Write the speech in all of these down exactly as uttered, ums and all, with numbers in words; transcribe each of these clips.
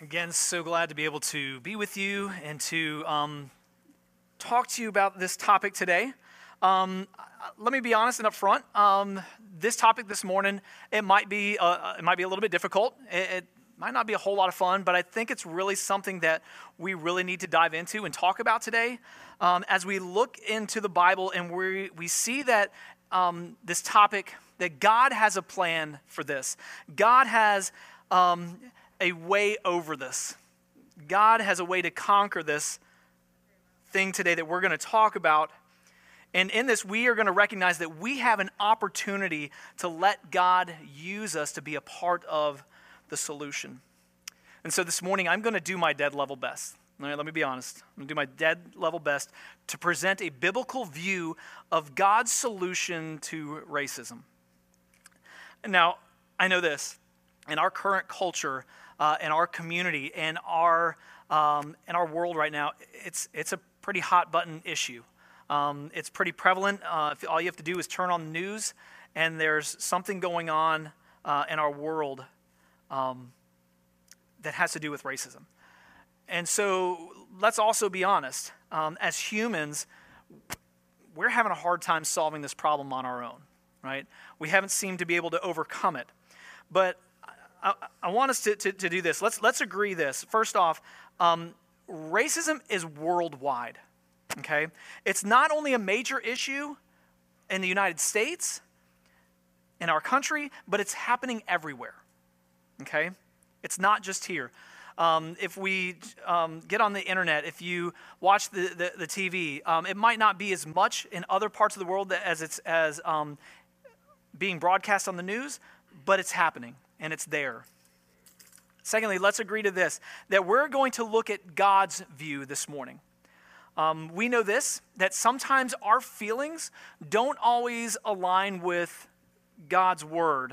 Again, so glad to be able to be with you and to um, talk to you about this topic today. Um, let me be honest and upfront. Um, this topic this morning, it might be uh, it might be a little bit difficult. It, it might not be a whole lot of fun, but I think it's really something that we really need to dive into and talk about today. Um, as we look into the Bible and we we see that um, this topic, that God has a plan for this. God has um, a way over this. God has a way to conquer this thing today that we're going to talk about. And in this, we are going to recognize that we have an opportunity to let God use us to be a part of the solution. And so this morning, I'm going to do my dead level best. All right, let me be honest. I'm going to do my dead level best to present a biblical view of God's solution to racism. Now, I know this. In our current culture, uh, in our community, in our um, in our world right now, it's it's a pretty hot button issue. Um, it's pretty prevalent. Uh, if all you have to do is turn on the news, and there's something going on uh, in our world um, that has to do with racism. And so let's also be honest. Um, as humans, we're having a hard time solving this problem on our own, right? We haven't seemed to be able to overcome it. But I, I want us to, to, to do this. Let's let's agree this. First off, um, racism is worldwide, okay? It's not only a major issue in the United States, in our country, but it's happening everywhere, okay? It's not just here. Um, if we um, get on the internet, if you watch the, the, the T V, um, it might not be as much in other parts of the world as it's as um, being broadcast on the news, but it's happening. And it's there. Secondly, let's agree to this, that we're going to look at God's view this morning. Um, we know this, that sometimes our feelings don't always align with God's word,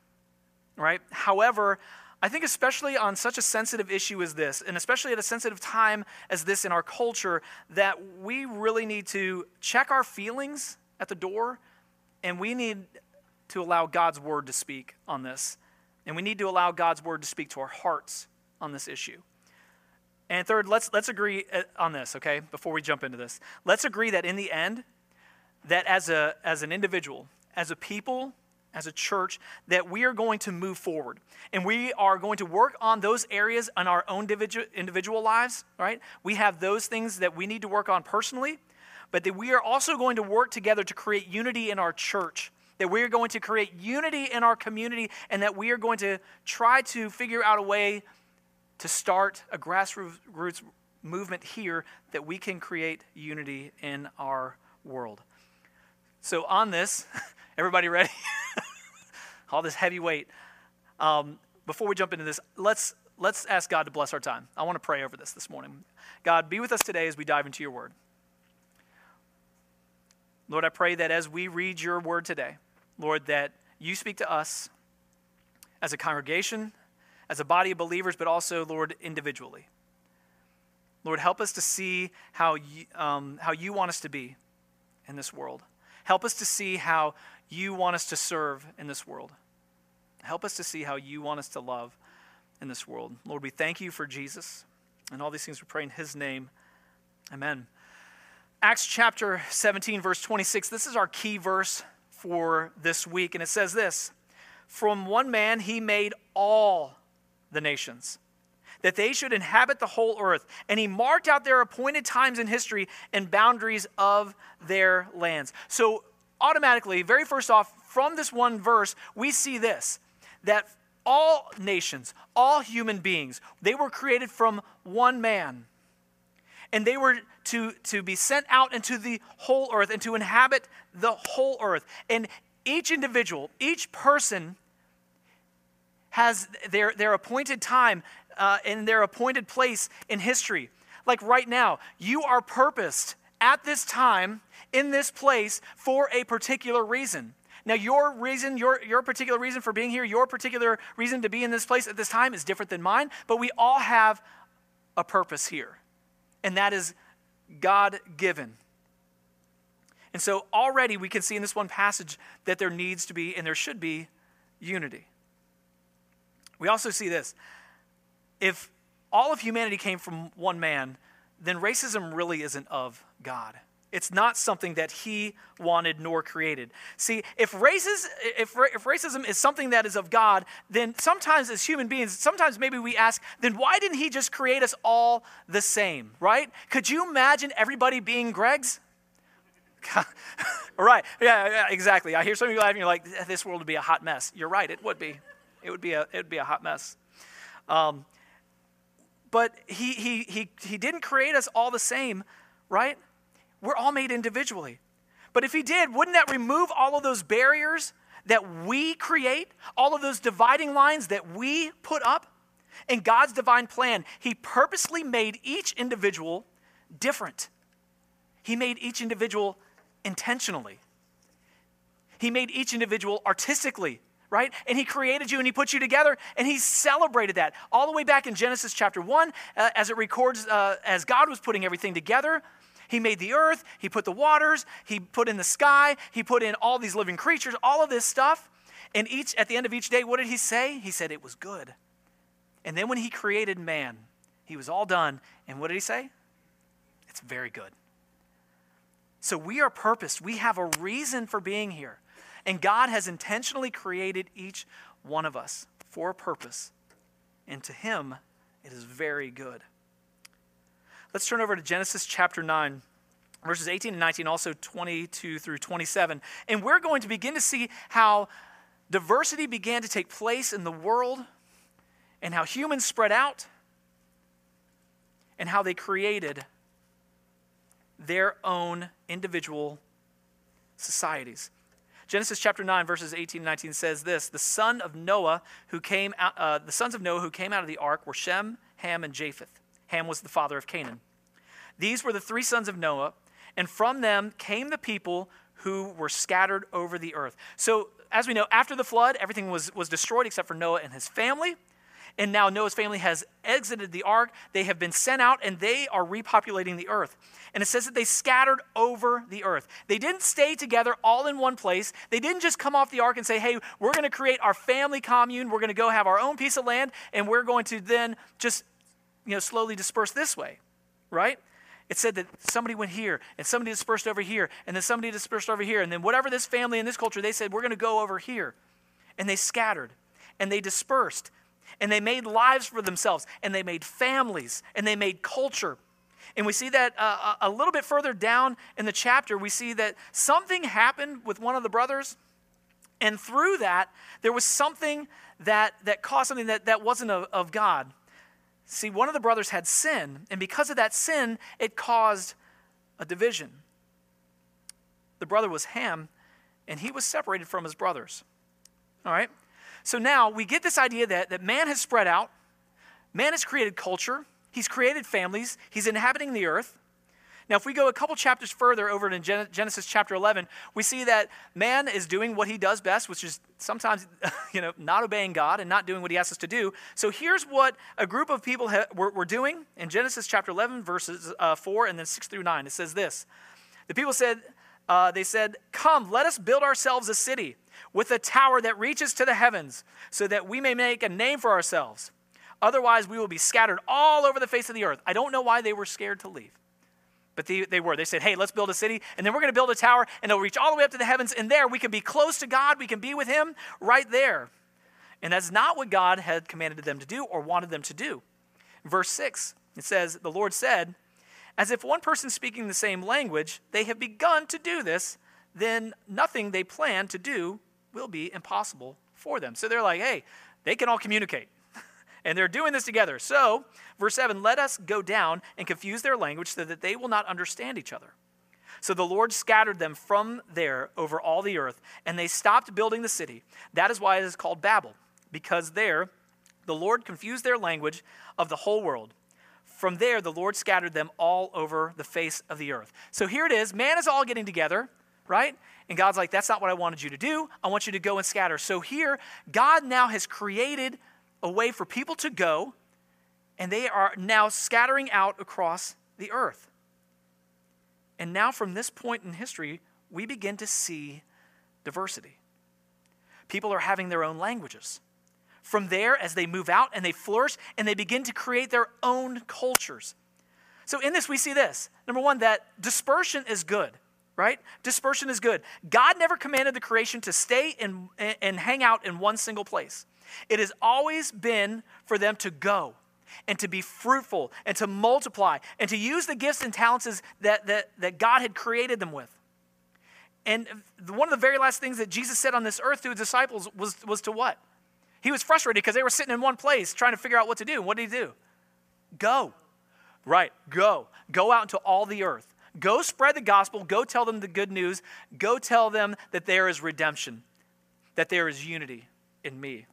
right? However, I think especially on such a sensitive issue as this, and especially at a sensitive time as this in our culture, that we really need to check our feelings at the door, and we need to allow God's word to speak on this. And we need to allow God's word to speak to our hearts on this issue. And third, let's let's agree on this, okay, before we jump into this. Let's agree that in the end, that as a as an individual, as a people, as a church, that we are going to move forward. And we are going to work on those areas in our own individual, individual lives, right? We have those things that we need to work on personally, but that we are also going to work together to create unity in our church. That we are going to create unity in our community, and that we are going to try to figure out a way to start a grassroots movement here that we can create unity in our world. So on this, everybody ready? All this heavy weight. Um, before we jump into this, let's let's ask God to bless our time. I want to pray over this this morning. God, be with us today as we dive into your word. Lord, I pray that as we read your word today, Lord, that you speak to us as a congregation, as a body of believers, but also, Lord, individually. Lord, help us to see how you, um, how you want us to be in this world. Help us to see how you want us to serve in this world. Help us to see how you want us to love in this world. Lord, we thank you for Jesus, and all these things we pray in his name. Amen. Acts chapter seventeen, verse twenty-six, this is our key verse for this week, and it says this: from one man he made all the nations, that they should inhabit the whole earth, and he marked out their appointed times in history and boundaries of their lands. So automatically, very first off, from this one verse, we see this, that all nations, all human beings, they were created from one man. And they were to, to be sent out into the whole earth and to inhabit the whole earth. And each individual, each person has their, their appointed time uh, and their appointed place in history. Like right now, you are purposed at this time, in this place, for a particular reason. Now, your reason, your, your particular reason for being here, your particular reason to be in this place at this time is different than mine, but we all have a purpose here. And that is God-given. And so already we can see in this one passage that there needs to be and there should be unity. We also see this. If all of humanity came from one man, then racism really isn't of God. It's not something that he wanted nor created. See, if, races, if, if racism is something that is of God, then sometimes as human beings, sometimes maybe we ask, then why didn't he just create us all the same, right? Could you imagine everybody being Gregs? Right, yeah, yeah, exactly. I hear some of you laughing, you're like, this world would be a hot mess. You're right, it would be. It would be a, it would be a hot mess. Um, but he, he, he, he didn't create us all the same, right? We're all made individually. But if he did, wouldn't that remove all of those barriers that we create, all of those dividing lines that we put up? In God's divine plan, he purposely made each individual different. He made each individual intentionally. He made each individual artistically, right? And he created you and he put you together and he celebrated that. All the way back in Genesis chapter one, uh, as it records, uh, as God was putting everything together, he made the earth, he put the waters, he put in the sky, he put in all these living creatures, all of this stuff. And each at the end of each day, what did he say? He said it was good. And then when he created man, he was all done. And what did he say? It's very good. So we are purposed. We have a reason for being here. And God has intentionally created each one of us for a purpose. And to him, it is very good. Let's turn over to Genesis chapter nine, verses eighteen and nineteen, also twenty-two through twenty-seven. And we're going to begin to see how diversity began to take place in the world and how humans spread out and how they created their own individual societies. Genesis chapter nine, verses eighteen and nineteen says this: the son of Noah who came out, uh, the sons of Noah who came out of the ark were Shem, Ham, and Japheth. Ham was the father of Canaan. These were the three sons of Noah, and from them came the people who were scattered over the earth. So, as we know, after the flood, everything was, was destroyed except for Noah and his family. And now Noah's family has exited the ark. They have been sent out, and they are repopulating the earth. And it says that they scattered over the earth. They didn't stay together all in one place. They didn't just come off the ark and say, hey, we're going to create our family commune. We're going to go have our own piece of land, and we're going to then just you know, slowly disperse this way, right? It said that somebody went here, and somebody dispersed over here, and then somebody dispersed over here, and then whatever this family and this culture, they said, we're going to go over here. And they scattered, and they dispersed, and they made lives for themselves, and they made families, and they made culture. And we see that uh, a little bit further down in the chapter, we see that something happened with one of the brothers, and through that, there was something that, that caused something that, that wasn't of, of God. See, one of the brothers had sin, and because of that sin, it caused a division. The brother was Ham, and he was separated from his brothers. All right? So now we get this idea that, that man has spread out, man has created culture, he's created families, he's inhabiting the earth. Now, if we go a couple chapters further over in Genesis chapter eleven, we see that man is doing what he does best, which is sometimes, you know, not obeying God and not doing what he asks us to do. So here's what a group of people ha- were, were doing in Genesis chapter eleven, verses uh, four and then six through nine. It says this: the people said, uh, they said, "Come, let us build ourselves a city with a tower that reaches to the heavens, so that we may make a name for ourselves. Otherwise, we will be scattered all over the face of the earth." I don't know why they were scared to leave. But they, they were. They said, hey, let's build a city, and then we're going to build a tower, and it'll reach all the way up to the heavens, and there we can be close to God. We can be with him right there. And that's not what God had commanded them to do or wanted them to do. Verse six, it says, the Lord said, as if one person speaking the same language, they have begun to do this, then nothing they plan to do will be impossible for them. So they're like, hey, they can all communicate. And they're doing this together. So, verse seven, let us go down and confuse their language so that they will not understand each other. So the Lord scattered them from there over all the earth, and they stopped building the city. That is why it is called Babel, because there the Lord confused their language of the whole world. From there, the Lord scattered them all over the face of the earth. So here it is. Man is all getting together, right? And God's like, that's not what I wanted you to do. I want you to go and scatter. So here, God now has created a way for people to go, and they are now scattering out across the earth. And now from this point in history, we begin to see diversity. People are having their own languages. from there as they move out and they flourish and they begin to create their own cultures. So in this, we see this. Number one, that dispersion is good, right? Dispersion is good. God never commanded the creation to stay in, and hang out in one single place. It has always been for them to go and to be fruitful and to multiply and to use the gifts and talents that, that, that God had created them with. And one of the very last things that Jesus said on this earth to his disciples was, was to what? He was frustrated because they were sitting in one place trying to figure out what to do. And what did he do? Go. Right, go. Go out into all the earth. Go spread the gospel. Go tell them the good news. Go tell them that there is redemption, that there is unity in me.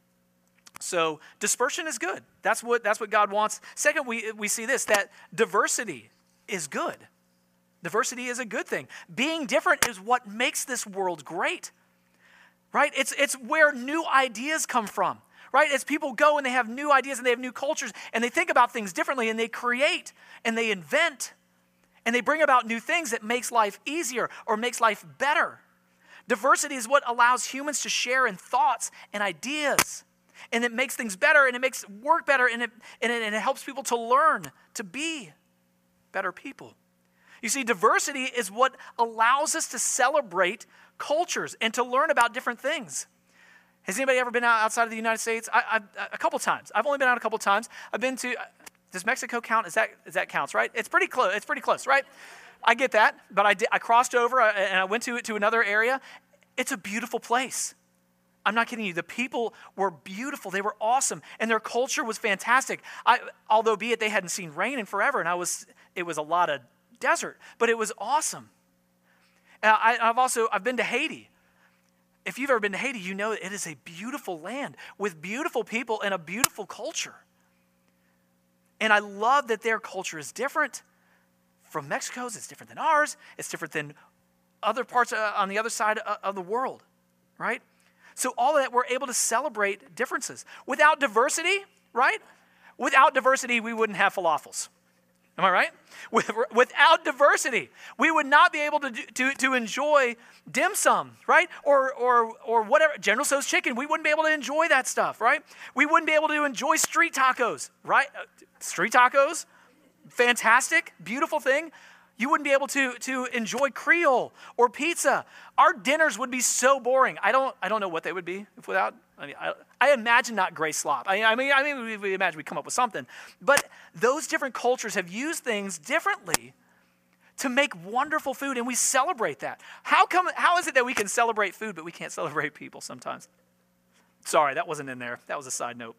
So dispersion is good. That's what, that's what God wants. Second, we, we see this, that diversity is good. Diversity is a good thing. Being different is what makes this world great, right? It's, it's where new ideas come from, right? As people go and they have new ideas and they have new cultures and they think about things differently and they create and they invent and they bring about new things that makes life easier or makes life better. Diversity is what allows humans to share in thoughts and ideas, and it makes things better and it makes work better and it, and it, and it helps people to learn to be better people. You see, diversity is what allows us to celebrate cultures and to learn about different things. Has anybody ever been out outside of the United States? I, I, a couple times. I've only been out a couple times. I've been to, does Mexico count? Is that, is that counts, right? It's pretty close. It's pretty close, right? I get that, but I, did, I crossed over and I went to, to another area. It's a beautiful place. I'm not kidding you. The people were beautiful. They were awesome, and their culture was fantastic. I, although be it they hadn't seen rain in forever, and I was, it was a lot of desert, but it was awesome. And I, I've also, I've been to Haiti. If you've ever been to Haiti, you know it is a beautiful land with beautiful people and a beautiful culture. And I love that their culture is different from Mexico's. It's different than ours. It's different than other parts uh, on the other side of, of the world, right? So all of that, we're able to celebrate differences. Without diversity, right? Without diversity, we wouldn't have falafels. Am I right? With, without diversity, we would not be able to, to, to enjoy dim sum, right? Or, or, or whatever, General Tso's chicken. We wouldn't be able to enjoy that stuff, right? We wouldn't be able to enjoy street tacos, right? Street tacos, fantastic, beautiful thing. You wouldn't be able to, to enjoy Creole or pizza. Our dinners would be so boring. I don't, I don't know what they would be if without. I mean, I, I imagine not gray slop. I, I mean, I mean, we, we imagine we come up with something. But those different cultures have used things differently to make wonderful food, and we celebrate that. How come? How is it that we can celebrate food, but we can't celebrate people sometimes? Sorry, that wasn't in there. That was a side note.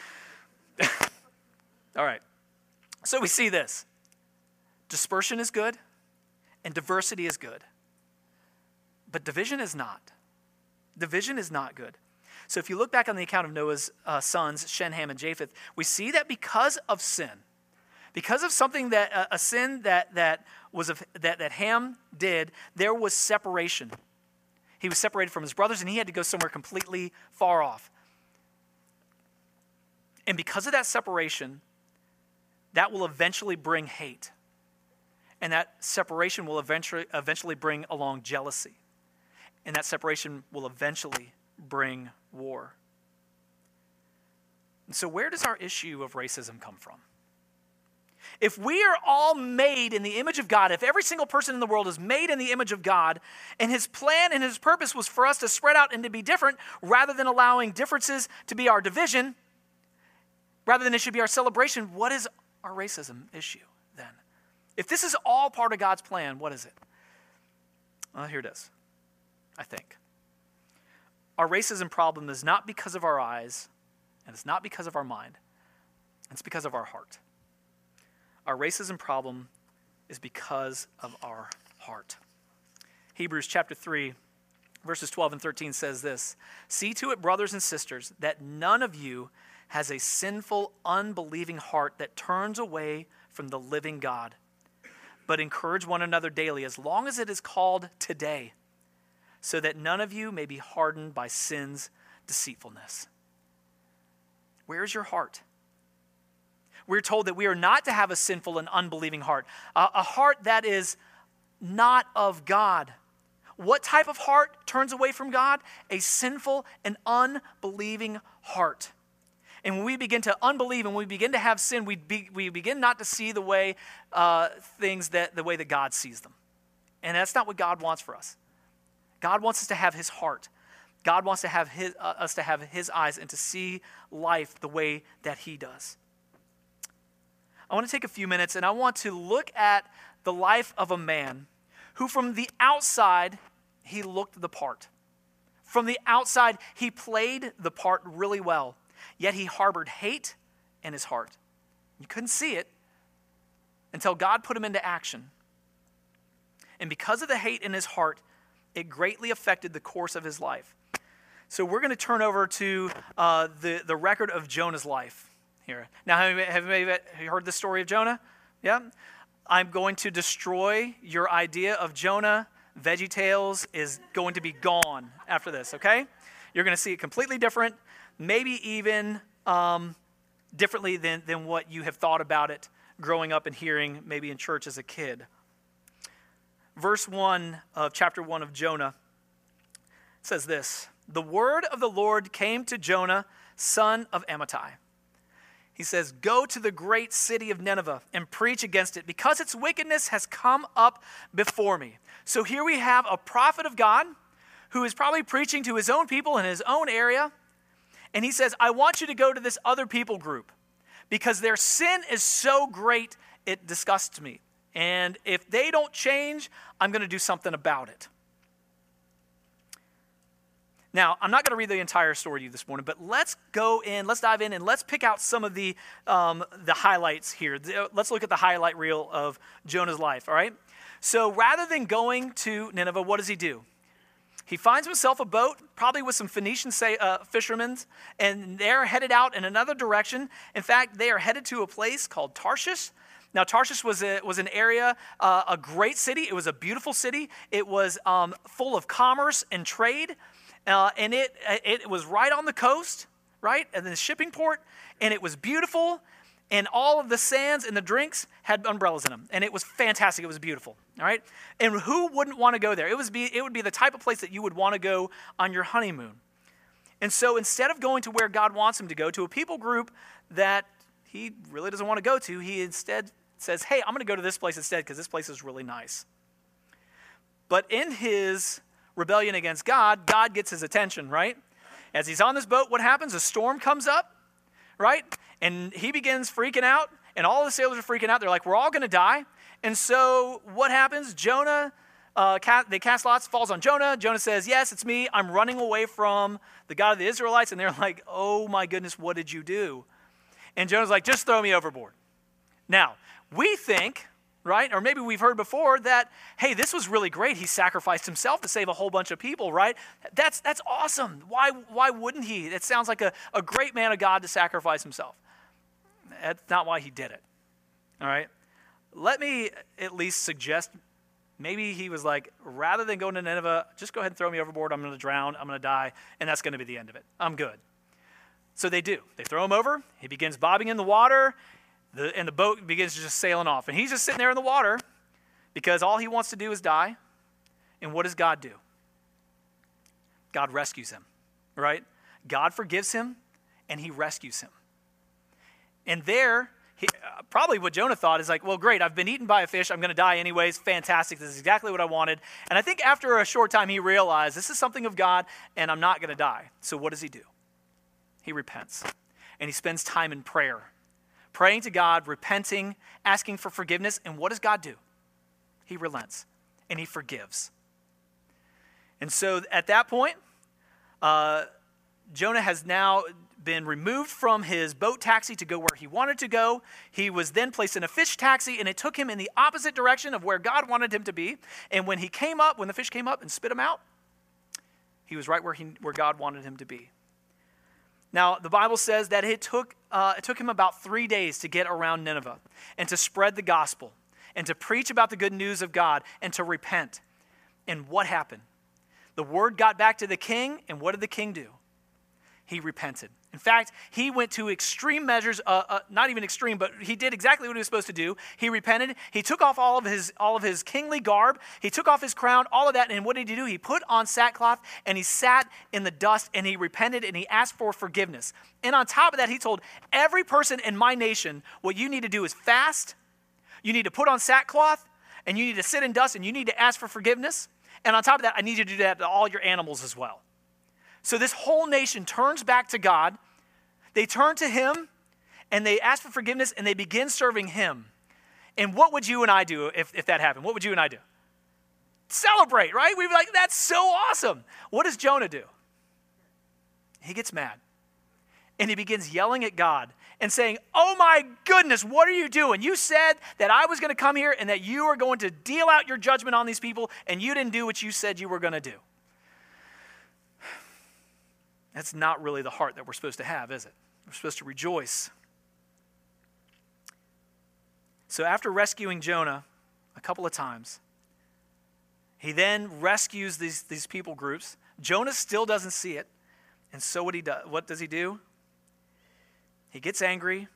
All right. So we see this. Dispersion is good, and diversity is good. But division is not. Division is not good. So if you look back on the account of Noah's uh, sons, Shem, Ham, and Japheth, we see that because of sin, because of something that, uh, a sin that, that, was a, that, that Ham did, there was separation. He was separated from his brothers, and he had to go somewhere completely far off. And because of that separation, that will eventually bring hate. And that separation will eventually, eventually bring along jealousy. And that separation will eventually bring war. And so where does our issue of racism come from? If we are all made in the image of God, if every single person in the world is made in the image of God, and his plan and his purpose was for us to spread out and to be different, rather than allowing differences to be our division, rather than it should be our celebration, what is our racism issue then? If this is all part of God's plan, what is it? Well, here it is, I think. Our racism problem is not because of our eyes, and it's not because of our mind. It's because of our heart. Our racism problem is because of our heart. Hebrews chapter three, verses twelve and thirteen says this, "See to it, brothers and sisters, that none of you has a sinful, unbelieving heart that turns away from the living God. But encourage one another daily, as long as it is called today, so that none of you may be hardened by sin's deceitfulness." Where's your heart? We're told that we are not to have a sinful and unbelieving heart, a, a heart that is not of God. What type of heart turns away from God? A sinful and unbelieving heart. And when we begin to unbelieve and we begin to have sin, we, be, we begin not to see the way uh, things that the way that God sees them. And that's not what God wants for us. God wants us to have his heart. God wants to have his, uh, us to have his eyes and to see life the way that he does. I want to take a few minutes and I want to look at the life of a man who from the outside, he looked the part. From the outside, he played the part really well. Yet he harbored hate in his heart. You couldn't see it until God put him into action. And because of the hate in his heart, it greatly affected the course of his life. So we're going to turn over to uh, the, the record of Jonah's life here. Now, have you, have you heard the story of Jonah? Yeah? I'm going to destroy your idea of Jonah. VeggieTales is going to be gone after this, okay? You're going to see it completely different. Maybe even um, differently than, than what you have thought about it growing up and hearing maybe in church as a kid. Verse one of chapter one of Jonah says this, "The word of the Lord came to Jonah, son of Amittai." He says, "Go to the great city of Nineveh and preach against it, because its wickedness has come up before me." So here we have a prophet of God who is probably preaching to his own people in his own area. And he says, I want you to go to this other people group because their sin is so great, it disgusts me. And if they don't change, I'm going to do something about it. Now, I'm not going to read the entire story to you this morning, but let's go in, let's dive in, and let's pick out some of the, um, the highlights here. Let's look at the highlight reel of Jonah's life, all right? So rather than going to Nineveh, what does he do? He finds himself a boat, probably with some Phoenician say, uh, fishermen, and they're headed out in another direction. In fact, they are headed to a place called Tarshish. Now, Tarshish was a, was an area, uh, a great city. It was a beautiful city. It was um, full of commerce and trade, uh, and it it was right on the coast, right, and the shipping port, and it was beautiful. And all of the sands and the drinks had umbrellas in them. And it was fantastic. It was beautiful. All right? And who wouldn't want to go there? It, was be, it would be the type of place that you would want to go on your honeymoon. And so instead of going to where God wants him to go, to a people group that he really doesn't want to go to, he instead says, hey, I'm going to go to this place instead because this place is really nice. But in his rebellion against God, God gets his attention, right? As he's on this boat, what happens? A storm comes up, right? And he begins freaking out, and all the sailors are freaking out. They're like, we're all going to die. And so what happens? Jonah, uh, cast, they cast lots, falls on Jonah. Jonah says, yes, it's me. I'm running away from the God of the Israelites. And they're like, oh my goodness, what did you do? And Jonah's like, just throw me overboard. Now, we think, right, or maybe we've heard before that, hey, this was really great. He sacrificed himself to save a whole bunch of people, right? That's that's awesome. Why, why wouldn't he? It sounds like a, a great man of God to sacrifice himself. That's not why he did it, all right? Let me at least suggest maybe he was like, rather than going to Nineveh, just go ahead and throw me overboard. I'm going to drown. I'm going to die, and that's going to be the end of it. I'm good. So they do. They throw him over. He begins bobbing in the water, the, and the boat begins just sailing off. And he's just sitting there in the water because all he wants to do is die. And what does God do? God rescues him, right? God forgives him, and he rescues him. And there, he, uh, probably what Jonah thought is like, well, great, I've been eaten by a fish. I'm going to die anyways. Fantastic. This is exactly what I wanted. And I think after a short time, he realized this is something of God, and I'm not going to die. So what does he do? He repents, and he spends time in prayer, praying to God, repenting, asking for forgiveness. And what does God do? He relents, and he forgives. And so at that point, uh, Jonah has now been removed from his boat taxi to go where he wanted to go. He was then placed in a fish taxi, and it took him in the opposite direction of where God wanted him to be. And when he came up, when the fish came up and spit him out, he was right where he, where God wanted him to be. Now, the Bible says that it took, uh, it took him about three days to get around Nineveh and to spread the gospel and to preach about the good news of God and to repent. And what happened? The word got back to the king, and what did the king do? He repented. In fact, he went to extreme measures, uh, uh, not even extreme, but he did exactly what he was supposed to do. He repented. He took off all of his all of his kingly garb. He took off his crown, all of that. And what did he do? He put on sackcloth and he sat in the dust and he repented and he asked for forgiveness. And on top of that, he told every person in my nation, what you need to do is fast. You need to put on sackcloth and you need to sit in dust and you need to ask for forgiveness. And on top of that, I need you to do that to all your animals as well. So this whole nation turns back to God. They turn to him and they ask for forgiveness and they begin serving him. And what would you and I do if, if that happened? What would you and I do? Celebrate, right? We'd be like, that's so awesome. What does Jonah do? He gets mad. And he begins yelling at God and saying, oh my goodness, what are you doing? You said that I was going to come here and that you were going to deal out your judgment on these people and you didn't do what you said you were going to do. That's not really the heart that we're supposed to have, is it? We're supposed to rejoice. So after rescuing Jonah a couple of times, he then rescues these, these people groups. Jonah still doesn't see it. And so what, he do, what does he do? He gets angry.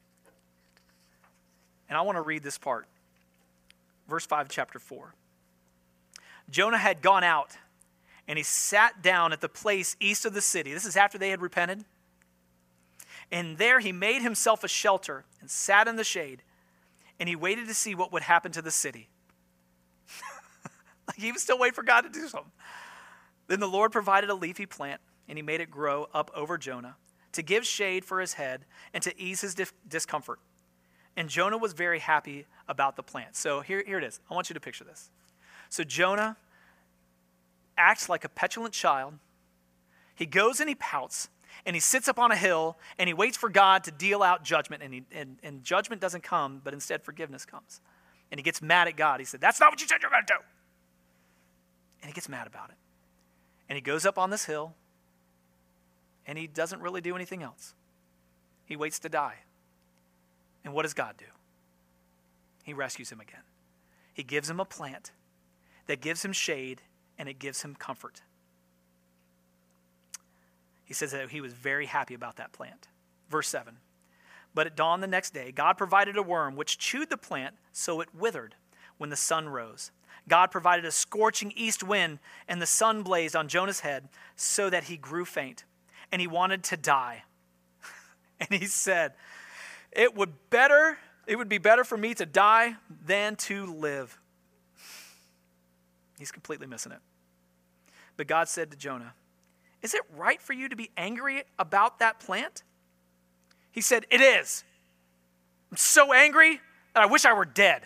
And I want to read this part. Verse five, chapter four. Jonah had gone out and he sat down at the place east of the city. This is after they had repented. And there he made himself a shelter and sat in the shade. And he waited to see what would happen to the city. Like he was still waiting for God to do something. Then the Lord provided a leafy plant, and he made it grow up over Jonah to give shade for his head and to ease his dif- discomfort. And Jonah was very happy about the plant. So here, here it is. I want you to picture this. So Jonah acts like a petulant child. He goes and he pouts. And he sits up on a hill, and he waits for God to deal out judgment. And, he, and, and judgment doesn't come, but instead forgiveness comes. And he gets mad at God. He said, that's not what you said you're going to do. And he gets mad about it. And he goes up on this hill, and he doesn't really do anything else. He waits to die. And what does God do? He rescues him again. He gives him a plant that gives him shade, and it gives him comfort. He says that he was very happy about that plant. Verse seven. But at dawn the next day, God provided a worm which chewed the plant so it withered when the sun rose. God provided a scorching east wind, and the sun blazed on Jonah's head so that he grew faint, and he wanted to die. And he said, it would better, it would be better for me to die than to live. He's completely missing it. But God said to Jonah, is it right for you to be angry about that plant? He said, it is. I'm so angry that I wish I were dead.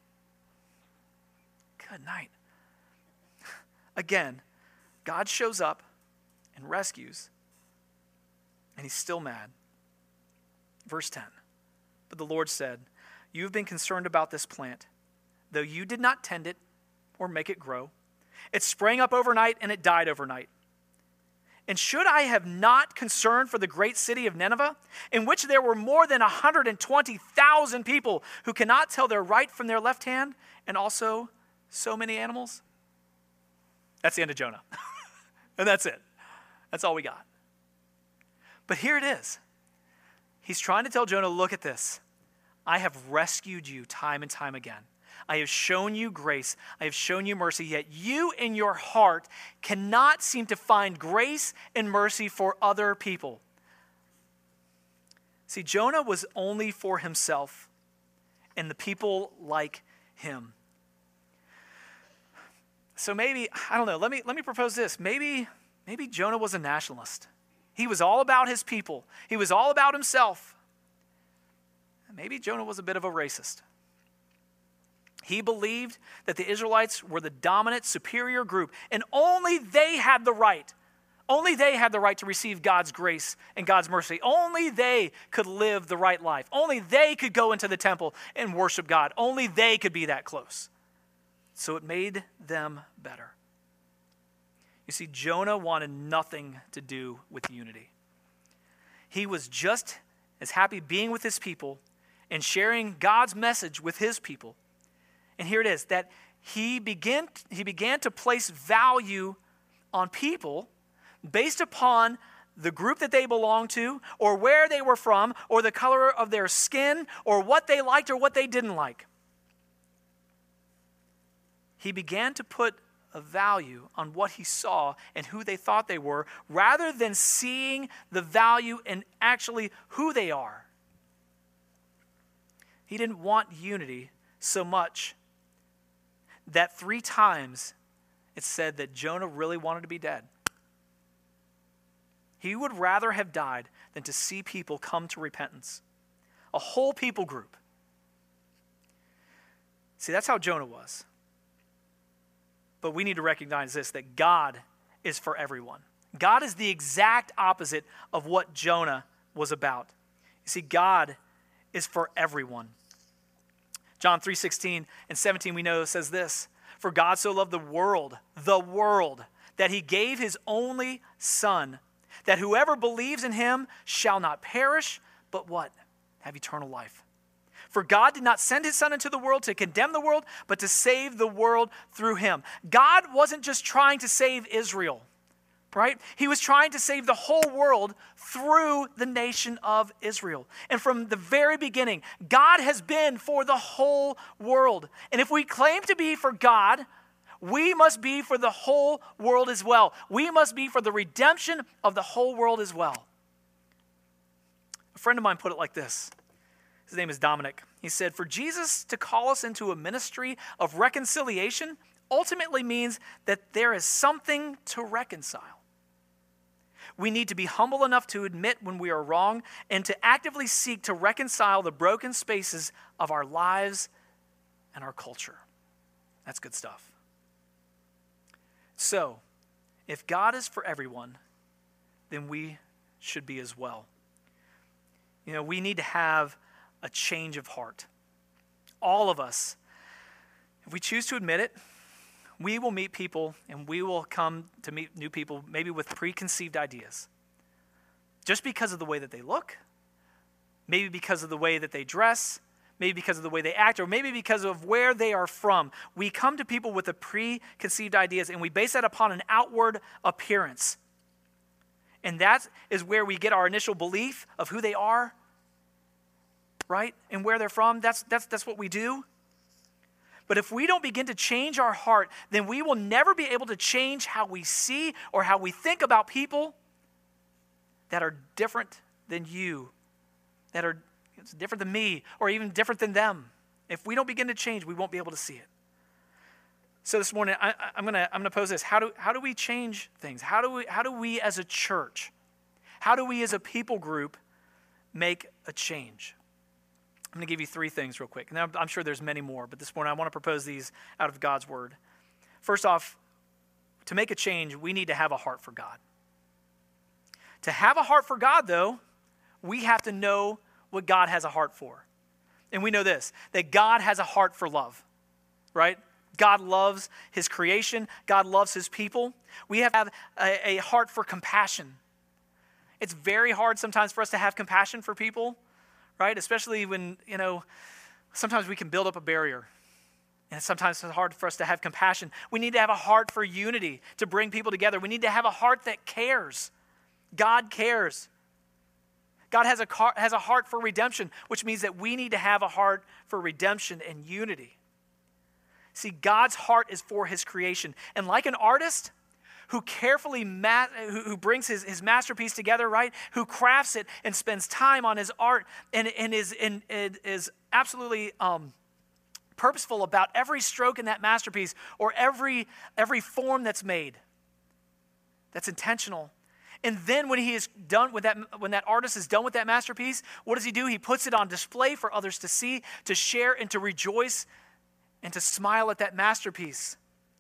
Good night. Again, God shows up and rescues, and he's still mad. Verse ten. But the Lord said, you have been concerned about this plant, though you did not tend it or make it grow. It sprang up overnight and it died overnight. And should I have not concerned for the great city of Nineveh, in which there were more than one hundred twenty thousand people who cannot tell their right from their left hand, and also so many animals? That's the end of Jonah. And that's it. That's all we got. But here it is. He's trying to tell Jonah, look at this. I have rescued you time and time again. I have shown you grace. I have shown you mercy, yet you in your heart cannot seem to find grace and mercy for other people. See, Jonah was only for himself and the people like him. So maybe, I don't know, let me, let me propose this. Maybe, maybe Jonah was a nationalist. He was all about his people. He was all about himself. Maybe Jonah was a bit of a racist. He believed that the Israelites were the dominant, superior group, and only they had the right. Only they had the right to receive God's grace and God's mercy. Only they could live the right life. Only they could go into the temple and worship God. Only they could be that close. So it made them better. You see, Jonah wanted nothing to do with unity. He was just as happy being with his people and sharing God's message with his people. And here it is, that he began, he began to place value on people based upon the group that they belonged to, or where they were from, or the color of their skin, or what they liked or what they didn't like. He began to put a value on what he saw and who they thought they were, rather than seeing the value in actually who they are. He didn't want unity so much that three times it said that Jonah really wanted to be dead. He would rather have died than to see people come to repentance. A whole people group. See, that's how Jonah was. But we need to recognize this, that God is for everyone. God is the exact opposite of what Jonah was about. You see, God is for everyone. John three sixteen and seventeen, we know, says this: "For God so loved the world, the world, that he gave his only Son, that whoever believes in him shall not perish, but what? Have eternal life. For God did not send his Son into the world to condemn the world, but to save the world through him." God wasn't just trying to save Israel, right? He was trying to save the whole world through the nation of Israel. And from the very beginning, God has been for the whole world. And if we claim to be for God, we must be for the whole world as well. We must be for the redemption of the whole world as well. A friend of mine put it like this. His name is Dominic. He said, "For Jesus to call us into a ministry of reconciliation ultimately means that there is something to reconcile. We need to be humble enough to admit when we are wrong and to actively seek to reconcile the broken spaces of our lives and our culture." That's good stuff. So, if God is for everyone, then we should be as well. You know, we need to have a change of heart. All of us, if we choose to admit it, we will meet people and we will come to meet new people maybe with preconceived ideas. Just because of the way that they look, maybe because of the way that they dress, maybe because of the way they act, or maybe because of where they are from. We come to people with the preconceived ideas and we base that upon an outward appearance. And that is where we get our initial belief of who they are, right? And where they're from. That's, that's, that's what we do. But if we don't begin to change our heart, then we will never be able to change how we see or how we think about people that are different than you, that are different than me, or even different than them. If we don't begin to change, we won't be able to see it. So this morning, I, I'm gonna I'm gonna pose this: How do how do we change things? How do we how do we as a church, how do we as a people group make a change? I'm going to give you three things real quick. And I'm, I'm sure there's many more, but this morning I want to propose these out of God's word. First off, to make a change, we need to have a heart for God. To have a heart for God, though, we have to know what God has a heart for. And we know this, that God has a heart for love, right? God loves his creation. God loves his people. We have to have a, a heart for compassion. It's very hard sometimes for us to have compassion for people, right? Especially when, you know, sometimes we can build up a barrier. And sometimes it's hard for us to have compassion. We need to have a heart for unity, to bring people together. We need to have a heart that cares. God cares. God has a, has a heart for redemption, which means that we need to have a heart for redemption and unity. See, God's heart is for his creation. And like an artist who carefully, ma- who, who brings his, his masterpiece together, right? Who crafts it and spends time on his art and, and, is, and, and is absolutely um, purposeful about every stroke in that masterpiece or every, every form that's made. That's intentional. And then when he is done with that, when that artist is done with that masterpiece, what does he do? He puts it on display for others to see, to share, and to rejoice, and to smile at that masterpiece.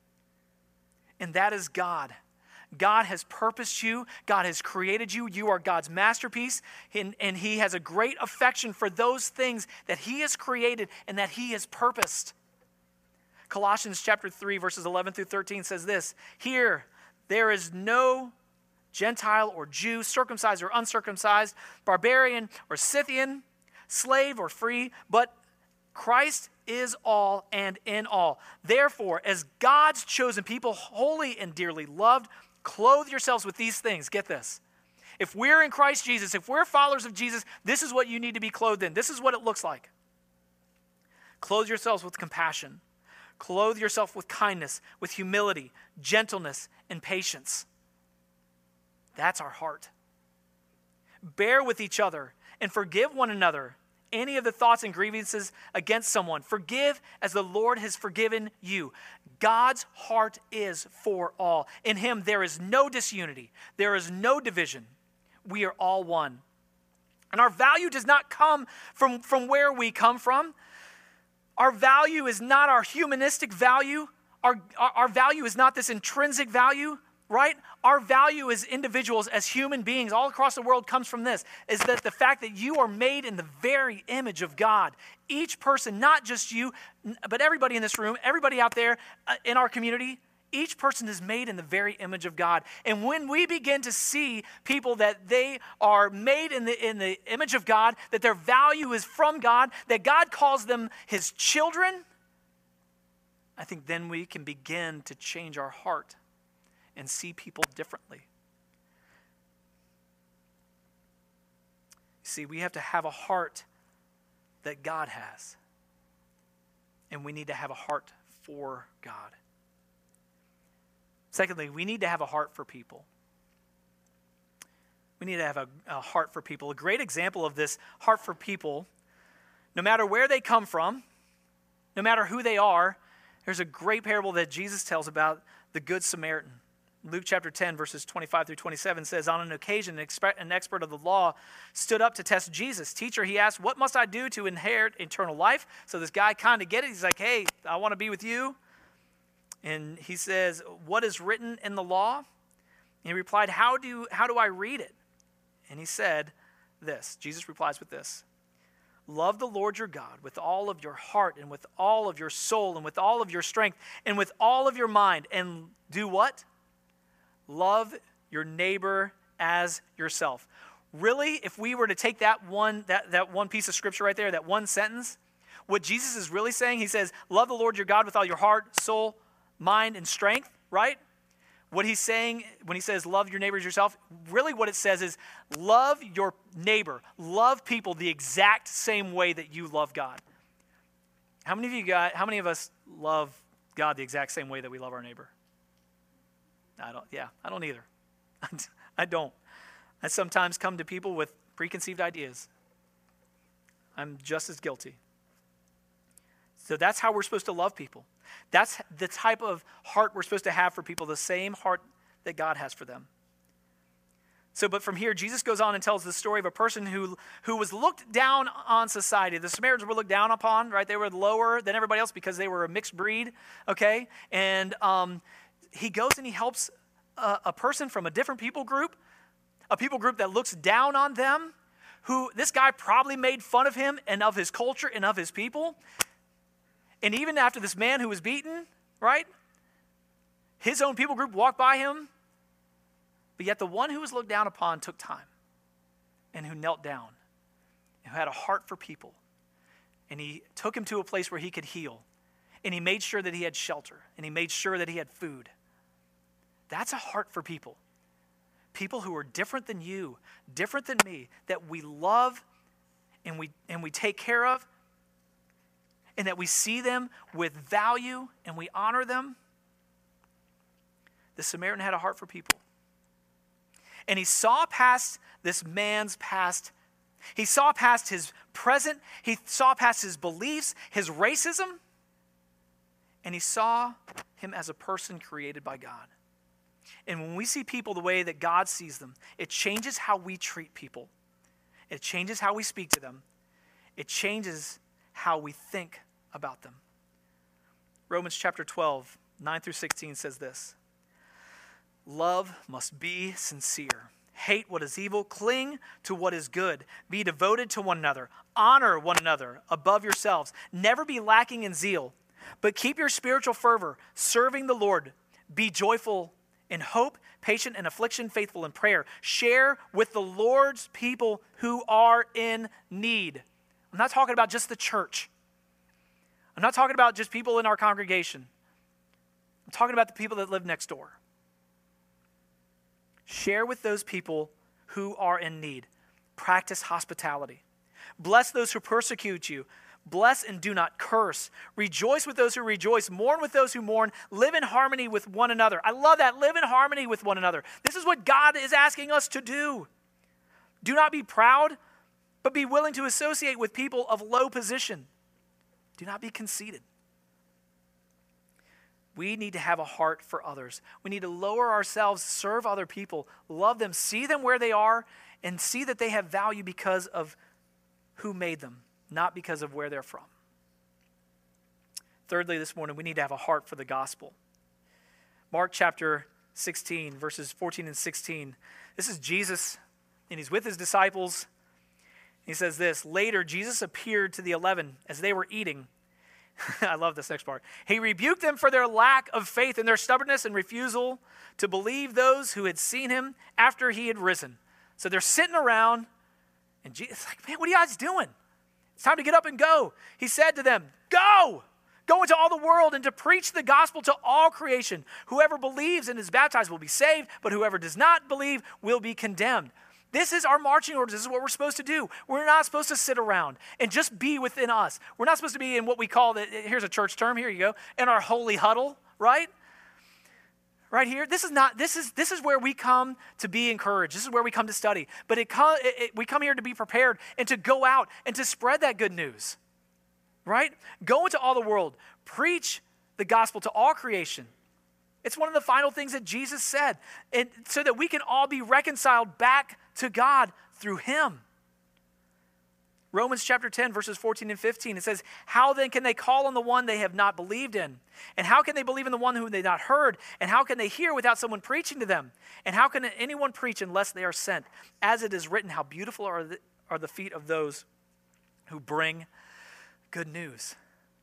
And that is God. God has purposed you. God has created you. You are God's masterpiece. And, and he has a great affection for those things that he has created and that he has purposed. Colossians chapter three, verses eleven through thirteen says this: "Here there is no Gentile or Jew, circumcised or uncircumcised, barbarian or Scythian, slave or free, but Christ is all and in all. Therefore, as God's chosen people, holy and dearly loved, clothe yourselves with these things." Get this. If we're in Christ Jesus, if we're followers of Jesus, this is what you need to be clothed in. This is what it looks like. Clothe yourselves with compassion. Clothe yourself with kindness, with humility, gentleness, and patience. That's our heart. Bear with each other and forgive one another any of the thoughts and grievances against someone. Forgive as the Lord has forgiven you. God's heart is for all. In him there is no disunity. There is no division. We are all one. And our value does not come from, from where we come from. Our value is not our humanistic value. Our, our, our value is not this intrinsic value, right? Our value as individuals, as human beings all across the world comes from this, is that the fact that you are made in the very image of God. Each person, not just you, but everybody in this room, everybody out there in our community, each person is made in the very image of God. And when we begin to see people that they are made in the, in the image of God, that their value is from God, that God calls them his children, I think then we can begin to change our heart and see people differently. See, we have to have a heart that God has. And we need to have a heart for God. Secondly, we need to have a heart for people. We need to have a, a heart for people. A great example of this heart for people, no matter where they come from, no matter who they are, there's a great parable that Jesus tells about the Good Samaritan. Luke chapter ten, verses twenty-five through twenty-seven says, on an occasion, an expert of the law stood up to test Jesus. Teacher, he asked, what must I do to inherit eternal life? So this guy kind of get it. He's like, hey, I want to be with you. And he says, what is written in the law? And he replied, how do, how do I read it? And he said this. Jesus replies with this. Love the Lord your God with all of your heart and with all of your soul and with all of your strength and with all of your mind. And do what? Love your neighbor as yourself. Really, if we were to take that one, that, that one piece of scripture right there, that one sentence, what Jesus is really saying, he says, love the Lord your God with all your heart, soul, mind, and strength, right? What he's saying when he says love your neighbor as yourself, really what it says is love your neighbor, love people the exact same way that you love God. How many of you got, how many of us love God the exact same way that we love our neighbor? I don't, yeah, I don't either. I don't. I sometimes come to people with preconceived ideas. I'm just as guilty. So that's how we're supposed to love people. That's the type of heart we're supposed to have for people, the same heart that God has for them. So, but from here, Jesus goes on and tells the story of a person who, who was looked down on society. The Samaritans were looked down upon, right? They were lower than everybody else because they were a mixed breed, okay? And um, he goes and he helps a, a person from a different people group, a people group that looks down on them, who this guy probably made fun of him and of his culture and of his people. And even after this man who was beaten, right, his own people group walked by him, but yet the one who was looked down upon took time and who knelt down and who had a heart for people. And he took him to a place where he could heal. And he made sure that he had shelter. And he made sure that he had food. That's a heart for people. People who are different than you, different than me, that we love and we and we take care of, and that we see them with value and we honor them. The Samaritan had a heart for people. And he saw past this man's past. He saw past his present. He saw past his beliefs, his racism. And he saw him as a person created by God. And when we see people the way that God sees them, it changes how we treat people. It changes how we speak to them. It changes how we think about them. Romans chapter twelve, nine through sixteen says this. Love must be sincere. Hate what is evil. Cling to what is good. Be devoted to one another. Honor one another above yourselves. Never be lacking in zeal, but keep your spiritual fervor, serving the Lord. Be joyful in hope, patient in affliction, faithful in prayer. Share with the Lord's people who are in need. I'm not talking about just the church. I'm not talking about just people in our congregation. I'm talking about the people that live next door. Share with those people who are in need. Practice hospitality. Bless those who persecute you. Bless and do not curse. Rejoice with those who rejoice. Mourn with those who mourn. Live in harmony with one another. I love that. Live in harmony with one another. This is what God is asking us to do. Do not be proud, but be willing to associate with people of low position. Do not be conceited. We need to have a heart for others. We need to lower ourselves, serve other people, love them, see them where they are, and see that they have value because of who made them, not because of where they're from. Thirdly, this morning, we need to have a heart for the gospel. Mark chapter sixteen, verses fourteen and sixteen. This is Jesus, and he's with his disciples. He says this, later Jesus appeared to the eleven as they were eating. I love this next part. He rebuked them for their lack of faith and their stubbornness and refusal to believe those who had seen him after he had risen. So they're sitting around, and Jesus is like, man, what are you guys doing? It's time to get up and go. He said to them, go! Go into all the world and to preach the gospel to all creation. Whoever believes and is baptized will be saved, but whoever does not believe will be condemned. This is our marching orders. This is what we're supposed to do. We're not supposed to sit around and just be within us. We're not supposed to be in what we call, the, here's a church term, here you go, in our holy huddle, right? Right here. This is not, this is this is where we come to be encouraged. This is where we come to study. But it, it, it, we come here to be prepared and to go out and to spread that good news, right? Go into all the world. Preach the gospel to all creation. It's one of the final things that Jesus said, and so that we can all be reconciled back to God through him. Romans chapter ten, verses fourteen and fifteen, it says, how then can they call on the one they have not believed in? And how can they believe in the one whom they have not heard? And how can they hear without someone preaching to them? And how can anyone preach unless they are sent? As it is written, how beautiful are the, are the feet of those who bring good news.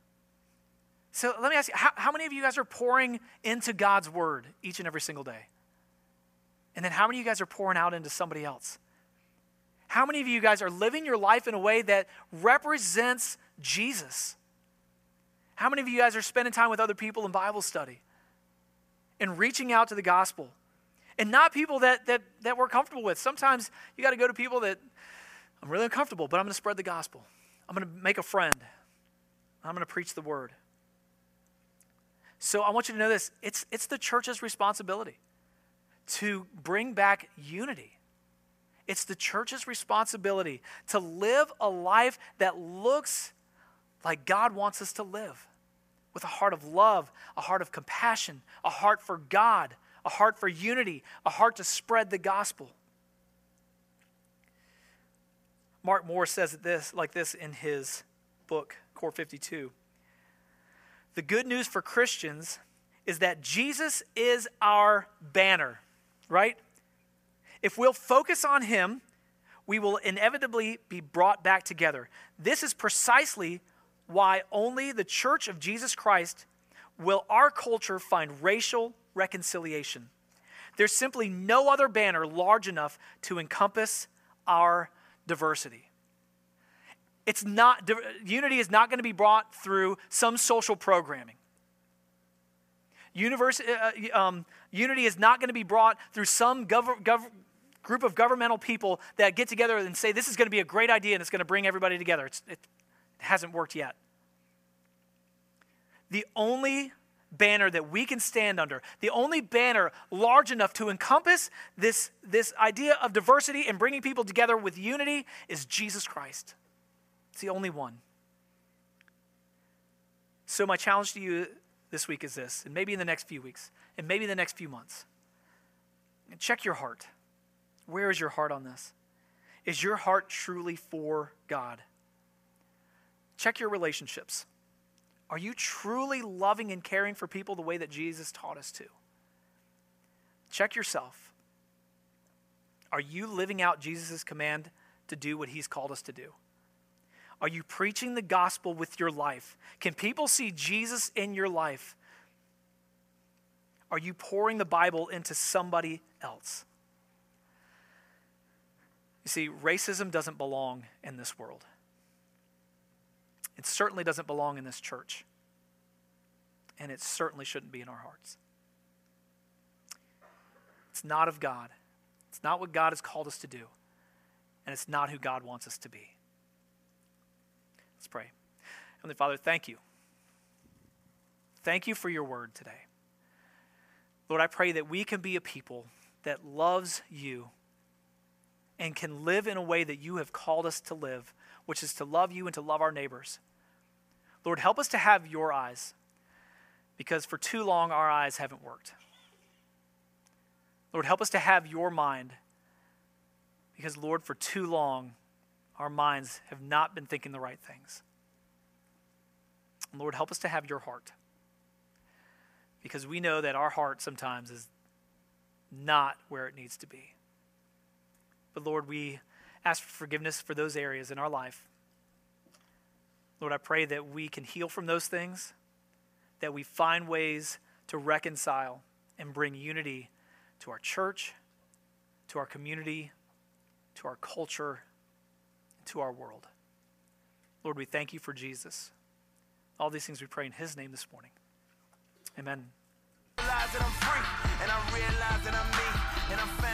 So let me ask you, how, how many of you guys are pouring into God's word each and every single day? And then how many of you guys are pouring out into somebody else? How many of you guys are living your life in a way that represents Jesus? How many of you guys are spending time with other people in Bible study and reaching out to the gospel? And not people that that, that we're comfortable with. Sometimes you got to go to people that, I'm really uncomfortable, but I'm going to spread the gospel. I'm going to make a friend. I'm going to preach the word. So I want you to know this. It's, it's the church's responsibility to bring back unity. It's the church's responsibility to live a life that looks like God wants us to live, with a heart of love, a heart of compassion, a heart for God, a heart for unity, a heart to spread the gospel. Mark Moore says it this like this in his book, Core fifty-two. The good news for Christians is that Jesus is our banner, right? If we'll focus on him, we will inevitably be brought back together. This is precisely why only the Church of Jesus Christ will our culture find racial reconciliation. There's simply no other banner large enough to encompass our diversity. It's not, unity is not going to be brought through some social programming. Universe, uh, um, unity is not going to be brought through some gov- gov- group of governmental people that get together and say, this is going to be a great idea and it's going to bring everybody together. It's, it hasn't worked yet. The only banner that we can stand under, the only banner large enough to encompass this, this idea of diversity and bringing people together with unity is Jesus Christ. It's the only one. So my challenge to you this week is this, and maybe in the next few weeks, and maybe in the next few months. Check your heart. Where is your heart on this? Is your heart truly for God? Check your relationships. Are you truly loving and caring for people the way that Jesus taught us to? Check yourself. Are you living out Jesus' command to do what he's called us to do? Are you preaching the gospel with your life? Can people see Jesus in your life? Are you pouring the Bible into somebody else? You see, racism doesn't belong in this world. It certainly doesn't belong in this church. And it certainly shouldn't be in our hearts. It's not of God. It's It's not what God has called us to do, and it's not who God wants us to be. Let's pray. Heavenly Father, thank you. Thank you for your word today. Lord, I pray that we can be a people that loves you and can live in a way that you have called us to live, which is to love you and to love our neighbors. Lord, help us to have your eyes, because for too long our eyes haven't worked. Lord, help us to have your mind, because, Lord, for too long our minds have not been thinking the right things. And Lord, help us to have your heart, because we know that our heart sometimes is not where it needs to be. But Lord, we ask for forgiveness for those areas in our life. Lord, I pray that we can heal from those things, that we find ways to reconcile and bring unity to our church, to our community, to our culture, to our world. Lord, we thank you for Jesus. All these things we pray in his name this morning. Amen. Realize that I'm free, and I realize that I'm me, and I'm